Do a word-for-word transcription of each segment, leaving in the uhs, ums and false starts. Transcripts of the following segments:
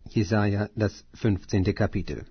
Jesaja, das fünfzehnte Kapitel.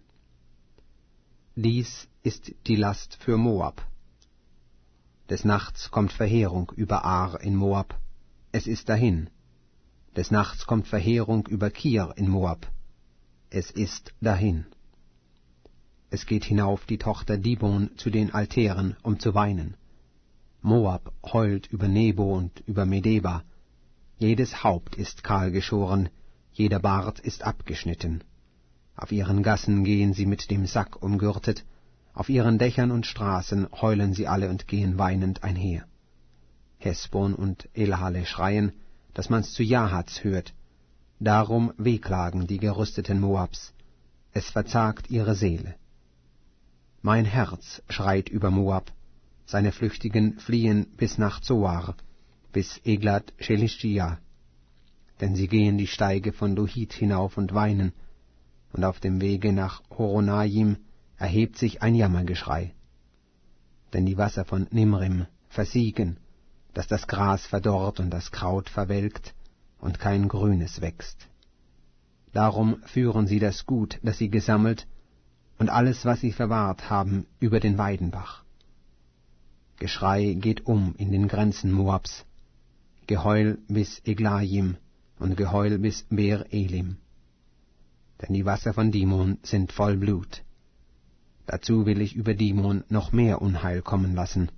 Dies ist die Last für Moab. Des Nachts kommt Verheerung über Ar in Moab, es ist dahin. Des Nachts kommt Verheerung über Kir in Moab, es ist dahin. Es geht hinauf die Tochter Dibon zu den Altären, um zu weinen. Moab heult über Nebo und über Medeba. Jedes Haupt ist kahl geschoren, jeder Bart ist abgeschnitten. Auf ihren Gassen gehen sie mit dem Sack umgürtet, auf ihren Dächern und Straßen heulen sie alle und gehen weinend einher. Hesbon und Elhale schreien, dass man's zu Jahaz hört. Darum wehklagen die Gerüsteten Moabs, es verzagt ihre Seele. Mein Herz schreit über Moab, seine Flüchtigen fliehen bis nach Zoar, bis Eglat Schelischtia. Denn sie gehen die Steige von Luhit hinauf und weinen, und auf dem Wege nach Horonaim erhebt sich ein Jammergeschrei. Denn die Wasser von Nimrim versiegen, dass das Gras verdorrt und das Kraut verwelkt und kein Grünes wächst. Darum führen sie das Gut, das sie gesammelt, und alles, was sie verwahrt haben, über den Weidenbach. Geschrei geht um in den Grenzen Moabs, Geheul bis Eglaim und Geheul bis Beer Elim. Denn die Wasser von Dimon sind voll Blut. Dazu will ich über Dimon noch mehr Unheil kommen lassen,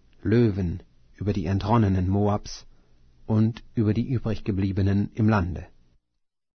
Löwen über die entronnenen Moabs und über die übriggebliebenen im Lande.